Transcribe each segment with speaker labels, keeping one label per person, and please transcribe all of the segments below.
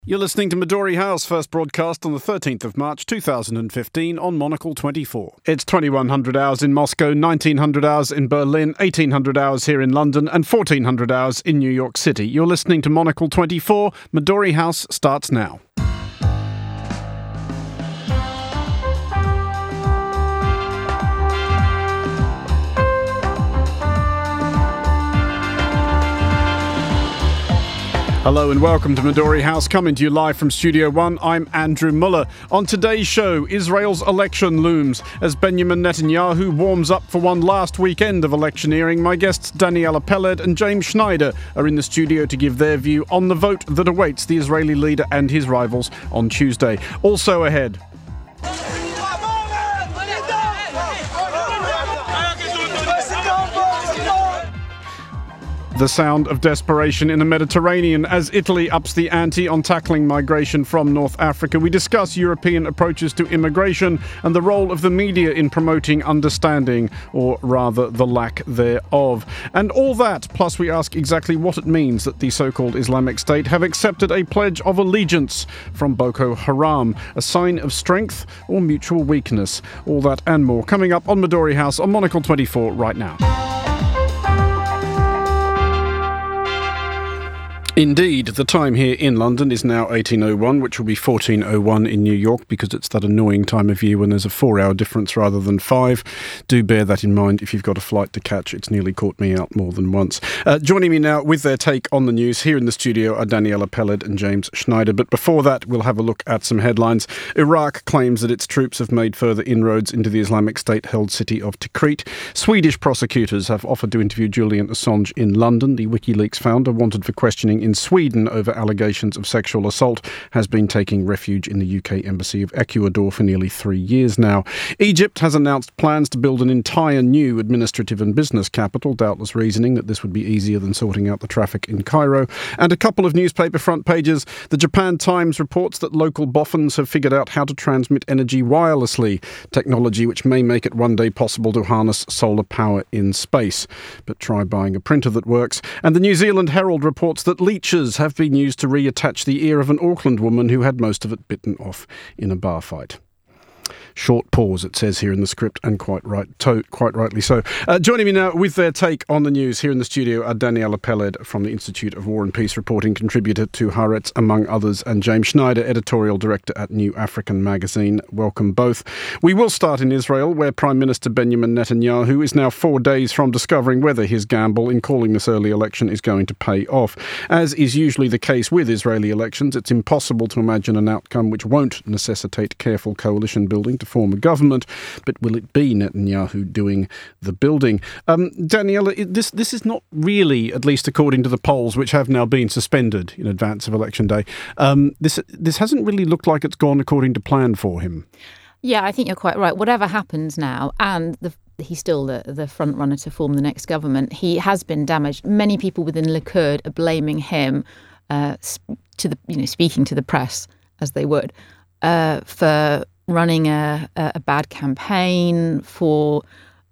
Speaker 1: You're listening to Midori House, first broadcast on the 13th of March 2015 on Monocle 24. It's 2100 hours in Moscow, 1900 hours in Berlin, 1800 hours here in London and 1400 hours in New York City. You're listening to Monocle 24. Midori House starts now. Hello and welcome to Midori House, coming to you live from Studio One. I'm Andrew Muller. On today's show, Israel's election looms as Benjamin Netanyahu warms up for one last weekend of electioneering. My guests Daniela Peled and James Schneider are in the studio to give their view on the vote that awaits the Israeli leader and his rivals on Tuesday. Also ahead, the sound of desperation in the Mediterranean as Italy ups the ante on tackling migration from North Africa. We discuss European approaches to immigration and the role of the media in promoting understanding, or rather the lack thereof. And all that, plus we ask exactly what it means that the so-called Islamic State have accepted a pledge of allegiance from Boko Haram, a sign of strength or mutual weakness. All that and more coming up on Midori House on Monocle 24 right now. Indeed, the time here in London is now 18:01, which will be 14:01 in New York because it's that annoying time of year when there's a 4-hour difference rather than 5. Do bear that in mind if you've got a flight to catch. It's nearly caught me out more than once. Joining me now with their take on the news here in the studio are Daniela Peled and James Schneider. But before that, we'll have a look at some headlines. Iraq claims that its troops have made further inroads into the Islamic State-held city of Tikrit. Swedish prosecutors have offered to interview Julian Assange in London. The WikiLeaks founder, wanted for questioning in Sweden over allegations of sexual assault, has been taking refuge in the UK Embassy of Ecuador for nearly 3 years now. Egypt has announced plans to build an entire new administrative and business capital, doubtless reasoning that this would be easier than sorting out the traffic in Cairo. And a couple of newspaper front pages. The Japan Times reports that local boffins have figured out how to transmit energy wirelessly, technology which may make it one day possible to harness solar power in space. But try buying a printer that works. And the New Zealand Herald reports that leeches have been used to reattach the ear of an Auckland woman who had most of it bitten off in a bar fight. Short pause, it says here in the script, and quite rightly so. Joining me now with their take on the news here in the studio are Daniela Peled from the Institute of War and Peace reporting contributor to Haaretz, among others, and James Schneider, editorial director at New African magazine. Welcome both. We will start in Israel, where Prime Minister Benjamin Netanyahu is now 4 days from discovering whether his gamble in calling this early election is going to pay off. As is usually the case with Israeli elections, it's impossible to imagine an outcome which won't necessitate careful coalition building to form a government, but will it be Netanyahu doing the building? Daniela, this is not really, at least according to the polls, which have now been suspended in advance of Election Day, this hasn't really looked like it's gone according to plan for him.
Speaker 2: Yeah, I think you're quite right. Whatever happens now, and he's still the front runner to form the next government, he has been damaged. Many people within Likud are blaming him, speaking to the press as they would, for running a bad campaign, for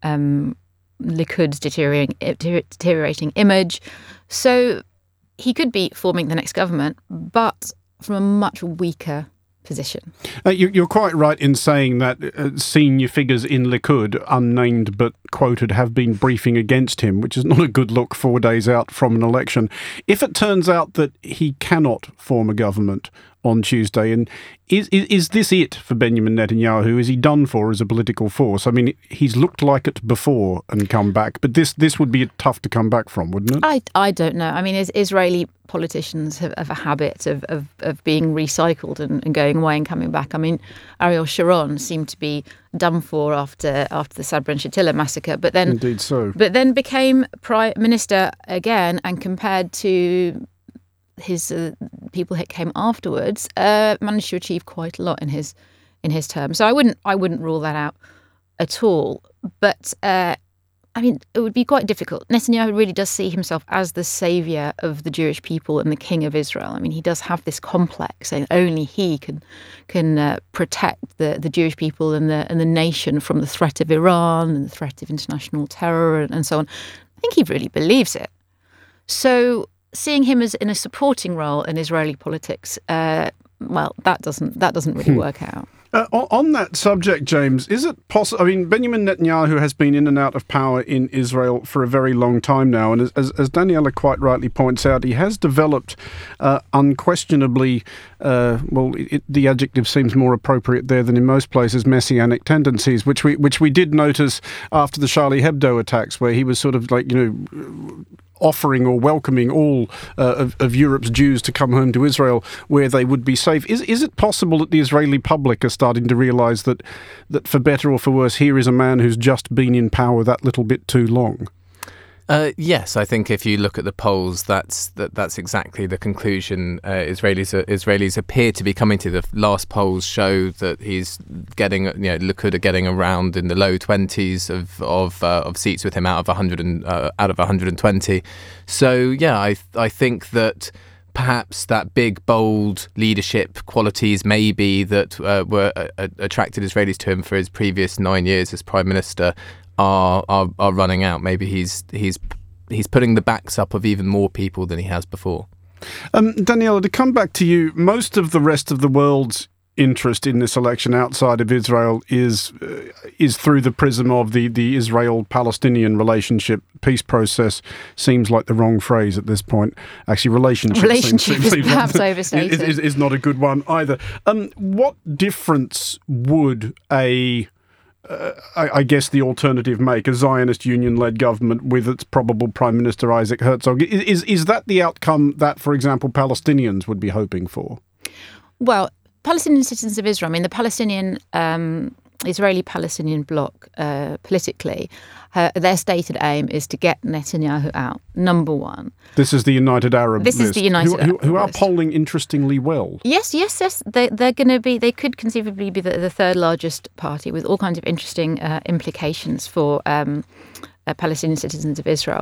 Speaker 2: Likud's deteriorating image. So he could be forming the next government, but from a much weaker position.
Speaker 1: You're quite right in saying that senior figures in Likud, unnamed but quoted, have been briefing against him, which is not a good look 4 days out from an election. If it turns out that he cannot form a government on Tuesday, and is this it for Benjamin Netanyahu? Is he done for as a political force? I mean, he's looked like it before and come back, but this would be tough to come back from, wouldn't it?
Speaker 2: I don't know. I mean, Israeli politicians have a habit of being recycled and going away and coming back. I mean, Ariel Sharon seemed to be done for after the Sabra and Shatila massacre, but then
Speaker 1: indeed so.
Speaker 2: But then became prime minister again, and compared to his people that came afterwards, managed to achieve quite a lot in his term. So I wouldn't rule that out at all. But I mean, it would be quite difficult. Netanyahu really does see himself as the saviour of the Jewish people and the king of Israel. I mean, he does have this complex, saying only he can protect the Jewish people and the nation from the threat of Iran and the threat of international terror and so on. I think he really believes it. So seeing him as in a supporting role in Israeli politics, that doesn't really work out.
Speaker 1: On that subject, James, is it possible? I mean, Benjamin Netanyahu has been in and out of power in Israel for a very long time now, and as Daniela quite rightly points out, he has developed unquestionably, the adjective seems more appropriate there than in most places, messianic tendencies, which we did notice after the Charlie Hebdo attacks, where he was sort of like, offering or welcoming all of Europe's Jews to come home to Israel where they would be safe. Is it possible that the Israeli public are starting to realise that for better or for worse, here is a man who's just been in power that little bit too long?
Speaker 3: Yes, I think if you look at the polls, that's exactly the conclusion Israelis appear to be coming to. The last polls show that he's getting, Likud are getting around in the low 20s of seats with him out of 120. So yeah, I think that perhaps that big, bold leadership qualities maybe that were attracted Israelis to him for his previous 9 years as prime minister are running out. Maybe he's putting the backs up of even more people than he has before.
Speaker 1: Daniela, to come back to you, most of the rest of the world's interest in this election outside of Israel is through the prism of the Israel-Palestinian relationship. Peace process seems like the wrong phrase at this point. Actually, relationship
Speaker 2: is perhaps overstated.
Speaker 1: Is not a good one either. What difference would I guess the alternative make, a Zionist Union-led government with its probable Prime Minister Isaac Herzog? Is that the outcome that, for example, Palestinians would be hoping for?
Speaker 2: Well, Palestinian citizens of Israel, I mean, the Israeli-Palestinian bloc politically, their stated aim is to get Netanyahu out, number one.
Speaker 1: This is the United Arab
Speaker 2: List. Is the United Arab
Speaker 1: who are
Speaker 2: List.
Speaker 1: Polling interestingly well.
Speaker 2: Yes. They're going to be, they could conceivably be the third largest party with all kinds of interesting implications for Palestinian citizens of Israel.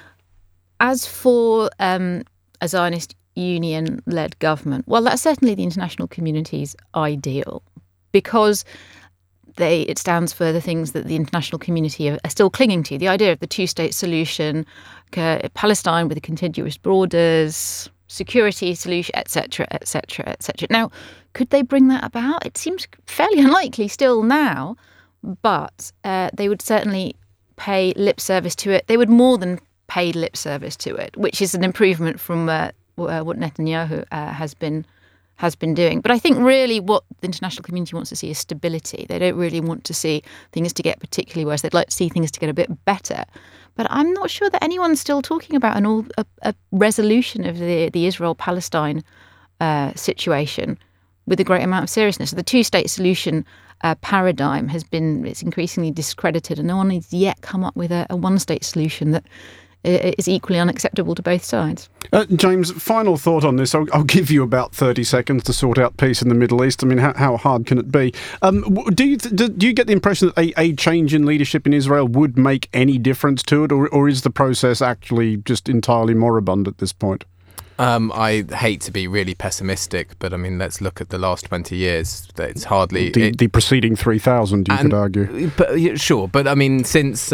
Speaker 2: As for a Zionist Union-led government, well, that's certainly the international community's ideal, because it stands for the things that the international community are still clinging to. The idea of the two-state solution, Palestine with contiguous borders, security solution, etc., etc., etc. Now, could they bring that about? It seems fairly unlikely still now, but they would certainly pay lip service to it. They would more than pay lip service to it, which is an improvement from what Netanyahu has been doing. But I think really what the international community wants to see is stability. They don't really want to see things to get particularly worse. They'd like to see things to get a bit better. But I'm not sure that anyone's still talking about a resolution of the Israel-Palestine situation with a great amount of seriousness. So the two-state solution paradigm it's increasingly discredited, and no one has yet come up with a one-state solution that is equally unacceptable to both sides.
Speaker 1: James, final thought on this. I'll give you about 30 seconds to sort out peace in the Middle East. I mean, how hard can it be? Do you get the impression that a change in leadership in Israel would make any difference to it, or is the process actually just entirely moribund at this point?
Speaker 3: I hate to be really pessimistic, but I mean, let's look at the last 20 years. It's hardly
Speaker 1: the preceding 3,000. You could argue,
Speaker 3: but sure. But I mean, since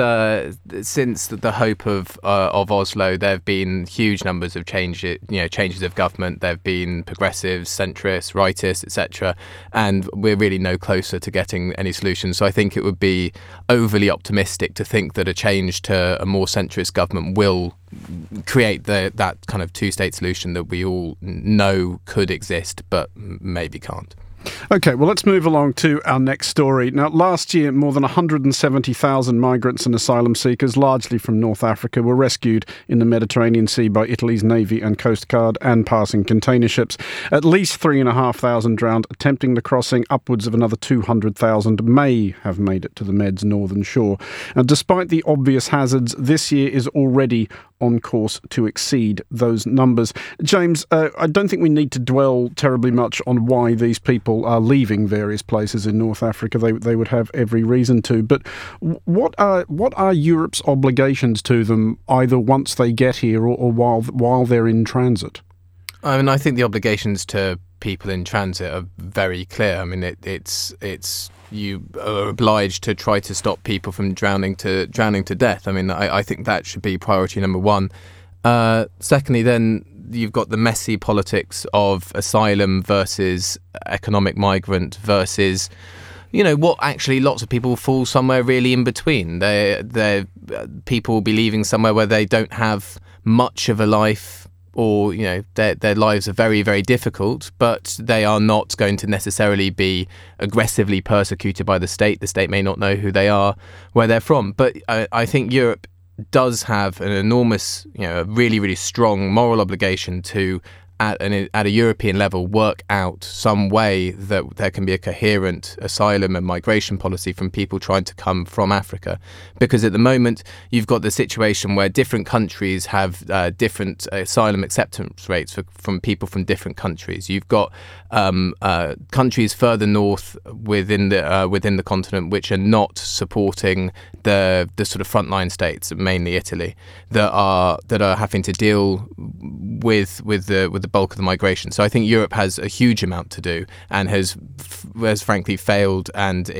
Speaker 3: the hope of Oslo, there have been huge numbers of changes of government. There have been progressives, centrists, rightists, etc., and we're really no closer to getting any solutions. So I think it would be overly optimistic to think that a change to a more centrist government will create that kind of two-state solution that we all know could exist but maybe can't.
Speaker 1: OK, well, let's move along to our next story. Now, last year, more than 170,000 migrants and asylum seekers, largely from North Africa, were rescued in the Mediterranean Sea by Italy's Navy and Coast Guard and passing container ships. At least 3,500 drowned attempting the crossing. Upwards of another 200,000 may have made it to the Med's northern shore. And despite the obvious hazards, this year is already on course to exceed those numbers. James, I don't think we need to dwell terribly much on why these people are leaving various places in North Africa. They would have every reason to. But what are Europe's obligations to them, either once they get here or while they're in transit?
Speaker 3: I mean, I think the obligations to people in transit are very clear. I mean, it's you are obliged to try to stop people from drowning to death. I mean, I think that should be priority number one. Secondly, then you've got the messy politics of asylum versus economic migrant versus, what actually lots of people fall somewhere really in between. They're people will be leaving somewhere where they don't have much of a life, or their lives are very, very difficult, but they are not going to necessarily be aggressively persecuted by the state. The state may not know who they are, where they're from. But I think Europe does have an enormous, a really, really strong moral obligation to, at a European level, work out some way that there can be a coherent asylum and migration policy from people trying to come from Africa. Because at the moment, you've got the situation where different countries have different asylum acceptance rates from people from different countries. You've got countries further north within the continent which are not supporting the sort of frontline states, mainly Italy, that are having to deal with the bulk of the migration. So I think Europe has a huge amount to do and has frankly failed, and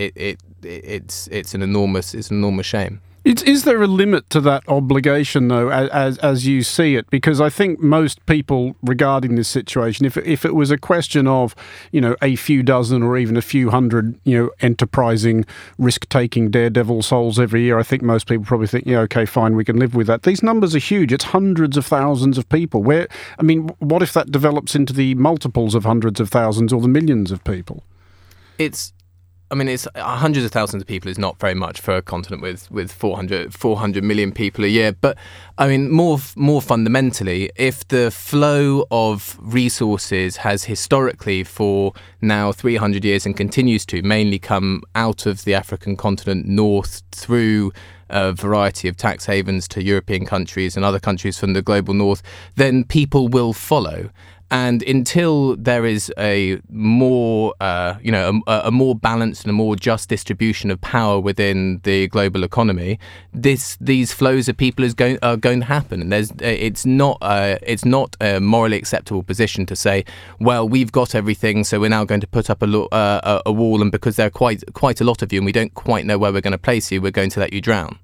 Speaker 3: it's an enormous shame.
Speaker 1: Is there a limit to that obligation, though, as you see it? Because I think most people regarding this situation, if it was a question of, a few dozen or even a few hundred, enterprising, risk-taking daredevil souls every year, I think most people probably think, okay, fine, we can live with that. These numbers are huge. It's hundreds of thousands of people. What if that develops into the multiples of hundreds of thousands or the millions of people?
Speaker 3: It's hundreds of thousands of people is not very much for a continent with 400 million people a year. But more fundamentally, if the flow of resources has historically for now 300 years and continues to mainly come out of the African continent north through a variety of tax havens to European countries and other countries from the global north, then people will follow. And until there is a more, a more balanced and a more just distribution of power within the global economy, these flows of people are going to happen. And it's not a morally acceptable position to say, well, we've got everything, so we're now going to put up a wall, and because there are quite a lot of you, and we don't quite know where we're going to place you, we're going to let you drown.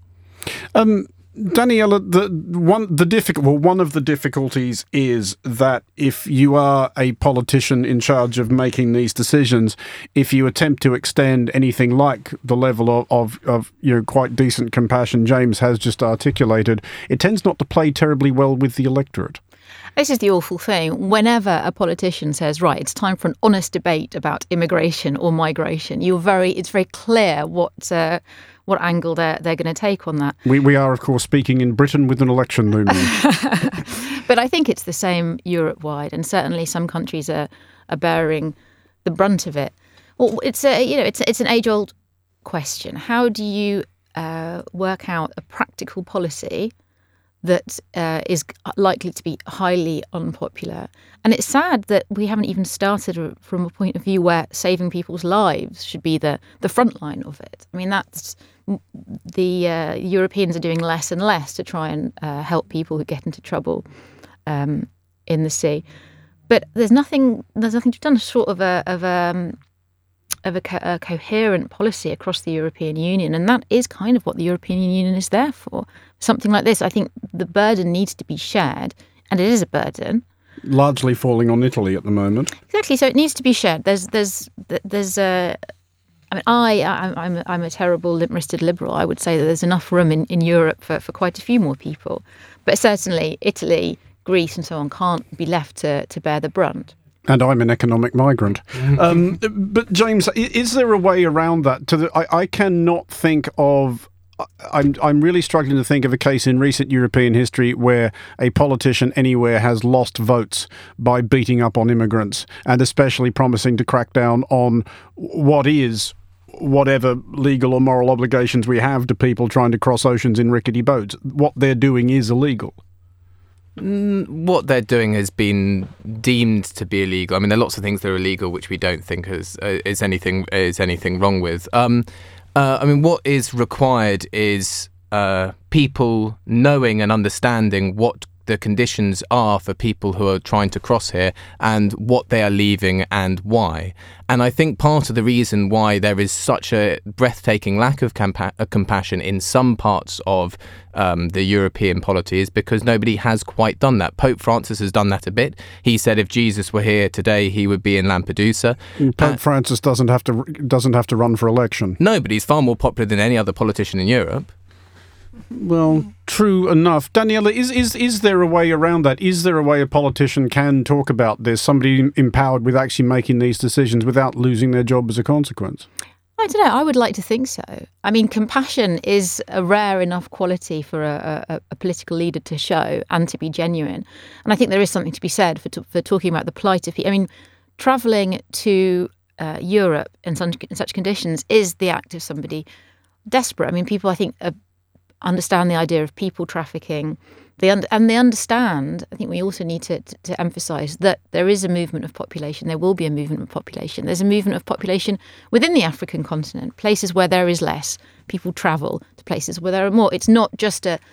Speaker 1: Daniela, one of the difficulties is that if you are a politician in charge of making these decisions, if you attempt to extend anything like the level of quite decent compassion James has just articulated, it tends not to play terribly well with the electorate.
Speaker 2: This is the awful thing. Whenever a politician says, right, it's time for an honest debate about immigration or migration, it's very clear what angle they're going to take on that.
Speaker 1: We are, of course, speaking in Britain with an election looming.
Speaker 2: But I think it's the same Europe-wide, and certainly some countries are bearing the brunt of it. Well, it's an age-old question. How do you work out a practical policy that is likely to be highly unpopular? And it's sad that we haven't even started from a point of view where saving people's lives should be the front line of it. That's the Europeans are doing less and less to try and help people who get into trouble in the sea. But there's nothing to be done. Sort of a coherent policy across the European Union, and that is kind of what the European Union is there for. Something like this, I think the burden needs to be shared, and it is a burden.
Speaker 1: Largely falling on Italy at the moment.
Speaker 2: Exactly, so it needs to be shared. I'm a terrible limp-wristed liberal. I would say that there's enough room in Europe for quite a few more people. But certainly Italy, Greece and so on can't be left to bear the brunt.
Speaker 1: And I'm an economic migrant. But James, is there a way around that? I cannot think of... I'm really struggling to think of a case in recent European history where a politician anywhere has lost votes by beating up on immigrants, and especially promising to crack down on whatever legal or moral obligations we have to people trying to cross oceans in rickety boats. What they're doing is illegal.
Speaker 3: What they're doing has been deemed to be illegal. There are lots of things that are illegal which we don't think is anything wrong with. What is required is people knowing and understanding what the conditions are for people who are trying to cross here and what they are leaving and why. And I think part of the reason why there is such a breathtaking lack of compassion in some parts of the European polity is because nobody has quite done that. Pope Francis has done that a bit. He said if Jesus were here today, he would be in Lampedusa.
Speaker 1: Pope Francis doesn't have to run for election.
Speaker 3: No, but he's far more popular than any other politician in Europe.
Speaker 1: Well, true enough. Daniela, is there a way around that? Is there a way a politician can talk about this, somebody empowered with actually making these decisions without losing their job as a consequence?
Speaker 2: I don't know. I would like to think so. I mean, compassion is a rare enough quality for a political leader to show and to be genuine. And I think there is something to be said for talking about the plight of people. I mean, travelling to Europe in such conditions is the act of somebody desperate. I mean, people, I think, understand the idea of people trafficking. They understand, I think we also need to emphasise that there is a movement of population. There will be a movement of population. There's a movement of population within the African continent, places where there is less. People travel to places where there are more. It's not just a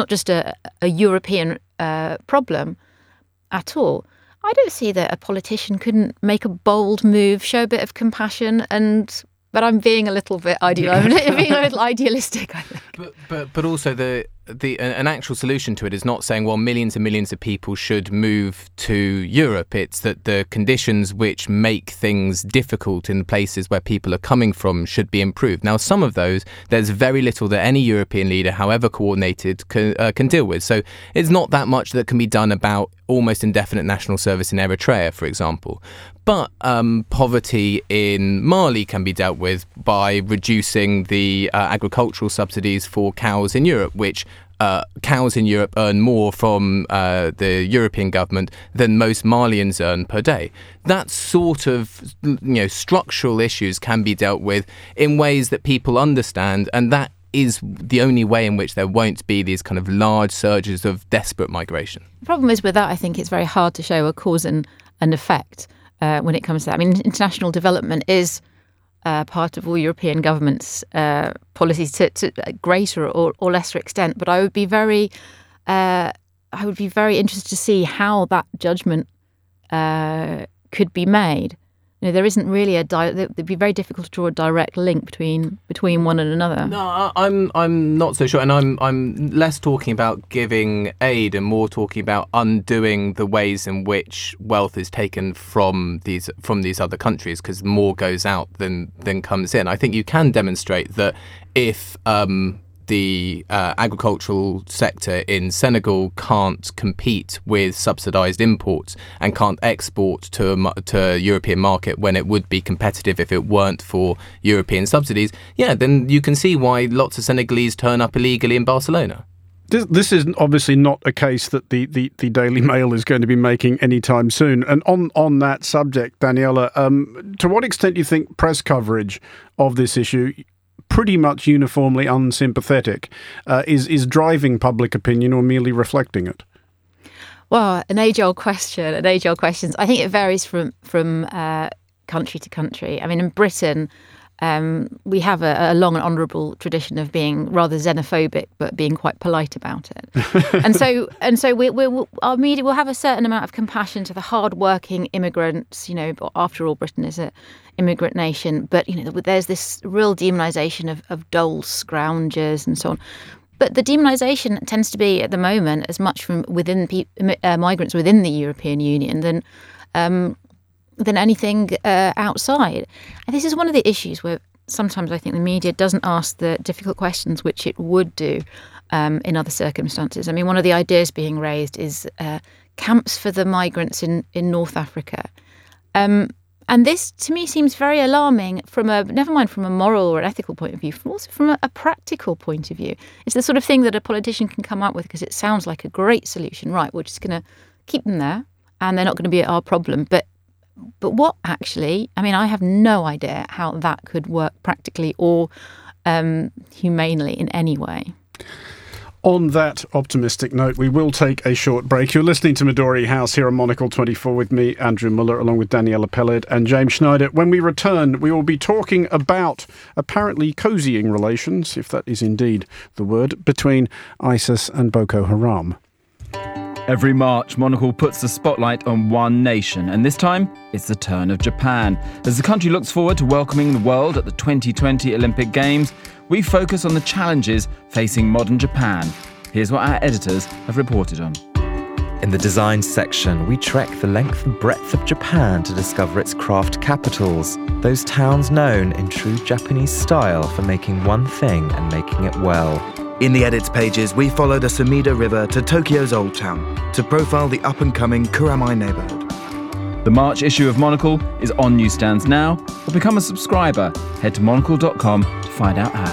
Speaker 2: European problem at all. I don't see that a politician couldn't make a bold move, show a bit of compassion, but I'm being a little bit idealistic, I think.
Speaker 3: But also an actual solution to it is not saying, well, millions and millions of people should move to Europe. It's that the conditions which make things difficult in the places where people are coming from should be improved. Now, some of those, there's very little that any European leader, however coordinated, can deal with. So it's not that much that can be done about almost indefinite national service in Eritrea, for example. But poverty in Mali can be dealt with by reducing the agricultural subsidies for cows in Europe, which cows in Europe earn more from the European government than most Malians earn per day. That sort of structural issues can be dealt with in ways that people understand, and that is the only way in which there won't be these kind of large surges of desperate migration.
Speaker 2: The problem is with that, I think it's very hard to show a cause and effect when it comes to that. I mean, international development is part of all European governments' policies to a greater or lesser extent. But I would be very interested to see how that judgment could be made. There isn't really it'd be very difficult to draw a direct link between one and another.
Speaker 3: No, I'm not so sure, and I'm less talking about giving aid and more talking about undoing the ways in which wealth is taken from these other countries, because more goes out than comes in. I think you can demonstrate that if the agricultural sector in Senegal can't compete with subsidised imports and can't export to a European market when it would be competitive if it weren't for European subsidies, then you can see why lots of Senegalese turn up illegally in Barcelona.
Speaker 1: This is obviously not a case that the Daily Mail is going to be making anytime soon. And on that subject, Daniela, to what extent do you think press coverage of this issue, pretty much uniformly unsympathetic, is driving public opinion or merely reflecting it?
Speaker 2: Well, an age-old question. I think it varies from country to country. I mean, in Britain, we have a long and honourable tradition of being rather xenophobic, but being quite polite about it. and so our media will have a certain amount of compassion to the hard-working immigrants. After all, Britain is an immigrant nation. But there's this real demonisation of dole scroungers and so on. But the demonisation tends to be at the moment as much from within migrants within the European Union than anything outside. And this is one of the issues where sometimes I think the media doesn't ask the difficult questions which it would do in other circumstances. I mean, one of the ideas being raised is camps for the migrants in North Africa. And this, to me, seems very alarming never mind from a moral or an ethical point of view, also from a practical point of view. It's the sort of thing that a politician can come up with because it sounds like a great solution. Right, we're just going to keep them there and they're not going to be our problem. But what actually, I mean, I have no idea how that could work practically or humanely in any way.
Speaker 1: On that optimistic note, we will take a short break. You're listening to Midori House here on Monocle 24 with me, Andrew Muller, along with Daniela Peled and James Schneider. When we return, we will be talking about apparently cozying relations, if that is indeed the word, between ISIS and Boko Haram.
Speaker 4: Every March, Monocle puts the spotlight on one nation, and this time, it's the turn of Japan. As the country looks forward to welcoming the world at the 2020 Olympic Games, we focus on the challenges facing modern Japan. Here's what our editors have reported on.
Speaker 5: In the design section, we trek the length and breadth of Japan to discover its craft capitals, those towns known in true Japanese style for making one thing and making it well.
Speaker 6: In the edits pages, we follow the Sumida River to Tokyo's Old Town to profile the up-and-coming Kuramai neighbourhood.
Speaker 4: The March issue of Monocle is on newsstands now, or become a subscriber. Head to monocle.com to find out how.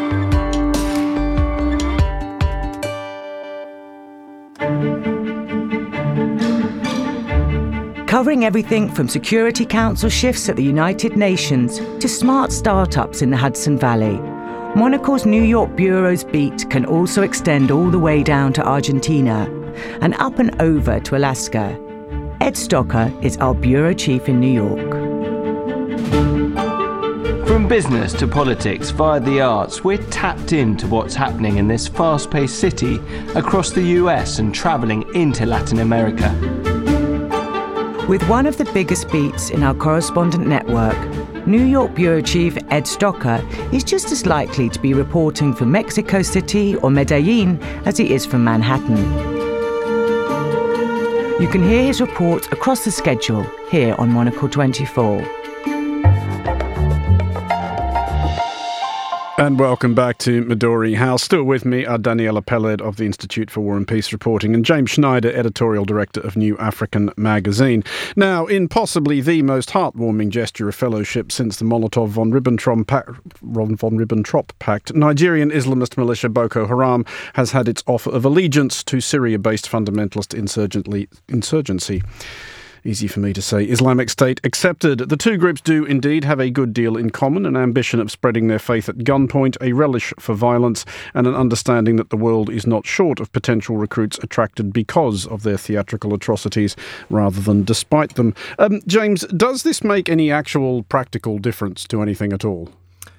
Speaker 7: Covering everything from Security Council shifts at the United Nations to smart startups in the Hudson Valley, Monocle's New York Bureau's beat can also extend all the way down to Argentina and up and over to Alaska. Ed Stocker is our Bureau Chief in New York.
Speaker 8: From business to politics via the arts, we're tapped into what's happening in this fast-paced city across the US and travelling into Latin America.
Speaker 7: With one of the biggest beats in our correspondent network, New York Bureau Chief Ed Stocker is just as likely to be reporting from Mexico City or Medellin as he is from Manhattan. You can hear his report across the schedule here on Monocle 24.
Speaker 1: And welcome back to Midori House. Still with me are Daniela Peled of the Institute for War and Peace Reporting and James Schneider, editorial director of New African magazine. Now, in possibly the most heartwarming gesture of fellowship since the Molotov-Von Ribbentrop Pact, Nigerian Islamist militia Boko Haram has had its offer of allegiance to Syria-based fundamentalist insurgency. Easy for me to say. Islamic State accepted. The two groups do indeed have a good deal in common, an ambition of spreading their faith at gunpoint, a relish for violence, and an understanding that the world is not short of potential recruits attracted because of their theatrical atrocities rather than despite them. James, does this make any actual practical difference to anything at all?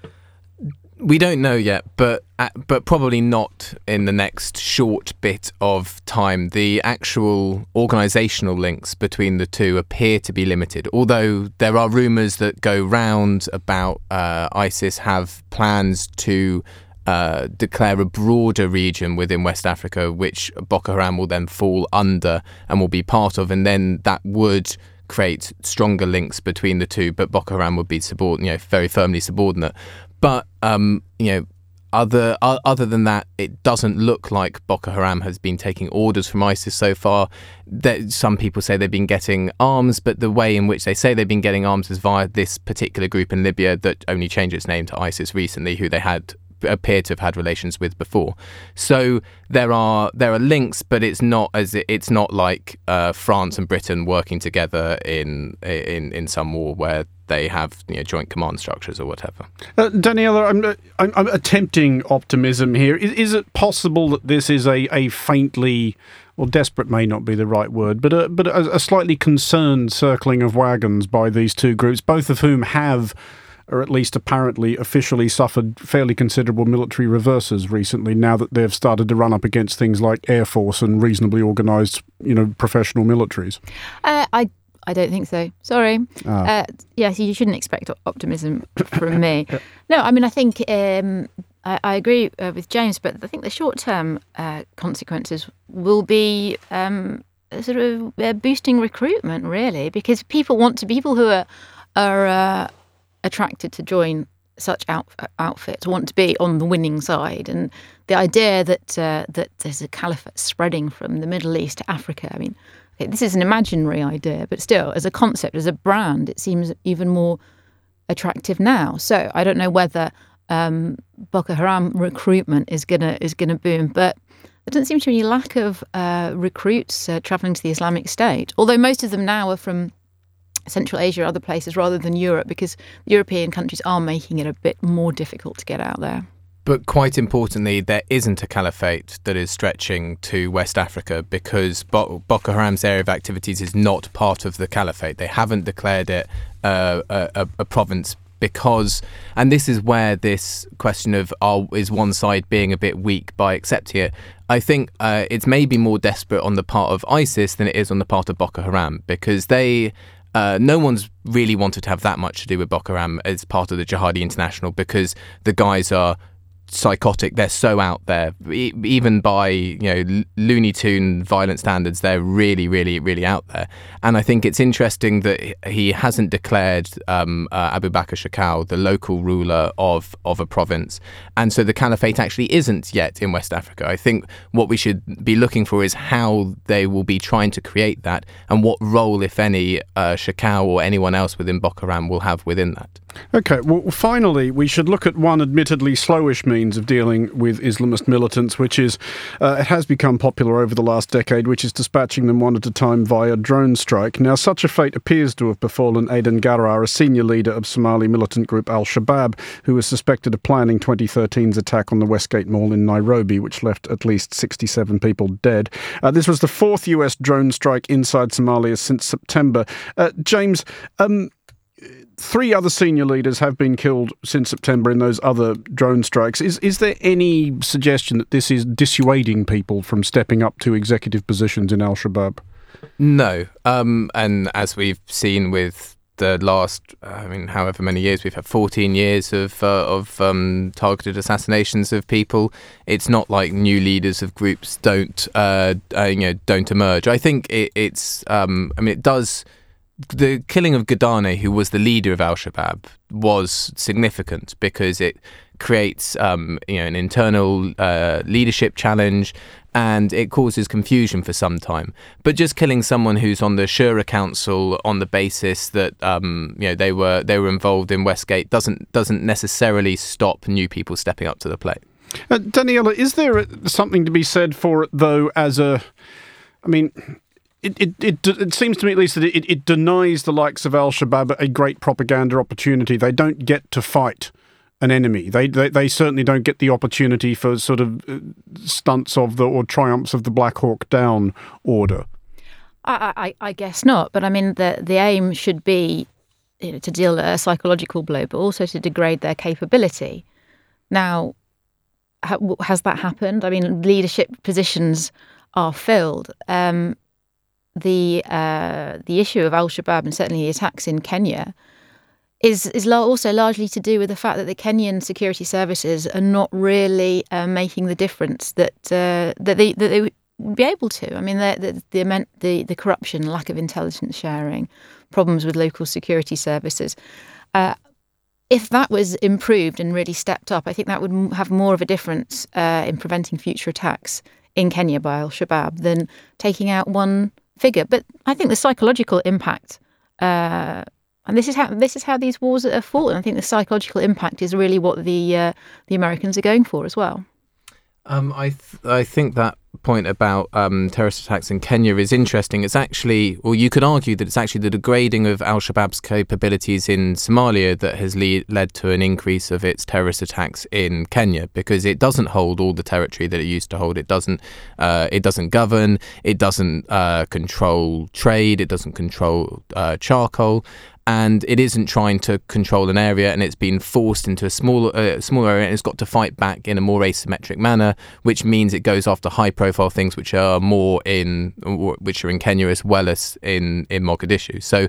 Speaker 3: We don't know yet, but probably not in the next short bit of time. The actual organisational links between the two appear to be limited, although there are rumours that go round about ISIS have plans to declare a broader region within West Africa, which Boko Haram will then fall under and will be part of, and then that would create stronger links between the two, but Boko Haram would be very firmly subordinate. But other than that, it doesn't look like Boko Haram has been taking orders from ISIS so far. Some people say they've been getting arms, but the way in which they say they've been getting arms is via this particular group in Libya that only changed its name to ISIS recently, who they appear to have had relations with before. So there are links, but it's not like France and Britain working together in some war where they have joint command structures or whatever.
Speaker 1: Daniela, I'm attempting optimism here. Is it possible that this is a faintly, well, desperate may not be the right word, but a slightly concerned circling of wagons by these two groups, both of whom have, or at least apparently officially, suffered fairly considerable military reverses recently, now that they've started to run up against things like Air Force and reasonably organised, professional militaries?
Speaker 2: I don't think so. Sorry. Yes, you shouldn't expect optimism from me. No, I mean, I think I agree with James, but I think the short-term consequences will be sort of boosting recruitment, really, because people who are attracted to join such outfits want to be on the winning side, and the idea that there's a caliphate spreading from the Middle East to Africa. I mean, this is an imaginary idea, but still, as a concept, as a brand, it seems even more attractive now. So I don't know whether Boko Haram recruitment is gonna boom, but there doesn't seem to be any lack of recruits travelling to the Islamic State. Although most of them now are from Central Asia or other places rather than Europe, because European countries are making it a bit more difficult to get out there.
Speaker 3: But quite importantly, there isn't a caliphate that is stretching to West Africa, because Boko Haram's area of activities is not part of the caliphate. They haven't declared it a province because, and this is where this question of is one side being a bit weak by accepting it, I think it's maybe more desperate on the part of ISIS than it is on the part of Boko Haram, because they no one's really wanted to have that much to do with Boko Haram as part of the Jihadi International, because the guys are psychotic. They're so out there, even by Looney Tune violent standards. They're really, really, really out there. And I think it's interesting that he hasn't declared Abu Bakr Shakal the local ruler of a province, and so the caliphate actually isn't yet in West Africa. I think what we should be looking for is how they will be trying to create that, and what role, if any, Shakal or anyone else within Boko Haram will have within that.
Speaker 1: Okay, well, finally, we should look at one admittedly slowish means of dealing with Islamist militants, which is, it has become popular over the last decade, which is dispatching them one at a time via drone strike. Now, such a fate appears to have befallen Aden Garar, a senior leader of Somali militant group Al-Shabaab, who was suspected of planning 2013's attack on the Westgate Mall in Nairobi, which left at least 67 people dead. This was the fourth US drone strike inside Somalia since September. James, 3 other senior leaders have been killed since September in those other drone strikes. Is there any suggestion that this is dissuading people from stepping up to executive positions in Al-Shabaab?
Speaker 3: No. And as we've seen with the last, however many years, we've had 14 years of targeted assassinations of people. It's not like new leaders of groups don't emerge. I think it does. The killing of Ghadane, who was the leader of Al-Shabaab, was significant because it creates an internal leadership challenge, and it causes confusion for some time. But just killing someone who's on the Shura Council on the basis that they were involved in Westgate doesn't necessarily stop new people stepping up to the plate.
Speaker 1: Daniela, is there something to be said for it, though, as It seems to me, at least, that it denies the likes of Al-Shabaab a great propaganda opportunity. They don't get to fight an enemy. They certainly don't get the opportunity for sort of stunts or triumphs of the Black Hawk Down order.
Speaker 2: I guess not. But I mean, the aim should be to deal a psychological blow, but also to degrade their capability. Now, has that happened? I mean, leadership positions are filled. The issue of Al-Shabaab, and certainly the attacks in Kenya, is also largely to do with the fact that the Kenyan security services are not really making the difference that they would be able to. I mean, the corruption, lack of intelligence sharing, problems with local security services. If that was improved and really stepped up, I think that would have more of a difference in preventing future attacks in Kenya by Al-Shabaab than taking out one figure. But I think the psychological impact, and this is how these wars are fought. And I think the psychological impact is really what the Americans are going for as well.
Speaker 3: I think that point about terrorist attacks in Kenya is interesting. It's actually, or you could argue that it's actually the degrading of Al-Shabaab's capabilities in Somalia that has led to an increase of its terrorist attacks in Kenya, because it doesn't hold all the territory that it used to hold. It doesn't govern. It doesn't control trade. It doesn't control charcoal. And it isn't trying to control an area, and it's been forced into a smaller area, and it's got to fight back in a more asymmetric manner, which means it goes after high-profile things which are in Kenya as well as in Mogadishu. So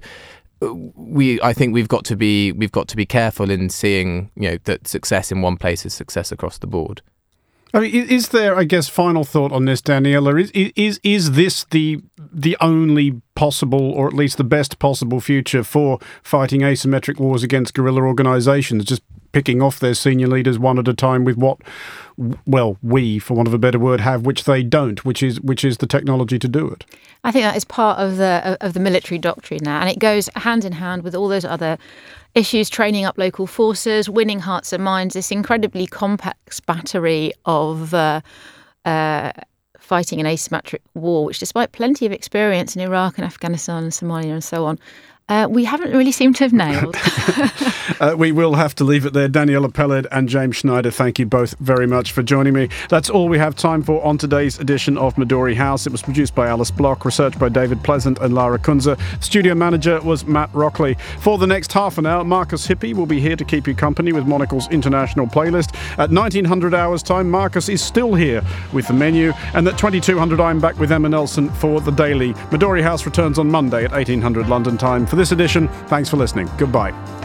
Speaker 3: I think we've got to be careful in seeing that success in one place is success across the board.
Speaker 1: I mean, is there, I guess, final thought on this, Daniela? Is this the only possible, or at least the best possible future for fighting asymmetric wars against guerrilla organisations, just picking off their senior leaders one at a time with what, well, we, for want of a better word, have, which they don't, which is the technology to do it?
Speaker 2: I think that is part of the military doctrine now, and it goes hand in hand with all those other issues: training up local forces, winning hearts and minds, this incredibly complex battery of fighting an asymmetric war, which, despite plenty of experience in Iraq and Afghanistan and Somalia and so on, We haven't really seemed to have nailed.
Speaker 1: We will have to leave it there. Daniela Peled and James Schneider, thank you both very much for joining me. That's all we have time for on today's edition of Midori House. It was produced by Alice Block, researched by David Pleasant and Lara Kunze. Studio manager was Matt Rockley. For the next half an hour, Marcus Hippie will be here to keep you company with Monocle's international playlist. At 1900 hours time, Marcus is still here with the menu. And at 2200, I'm back with Emma Nelson for the Daily. Midori House returns on Monday at 1800 London time. For this edition, thanks for listening. Goodbye.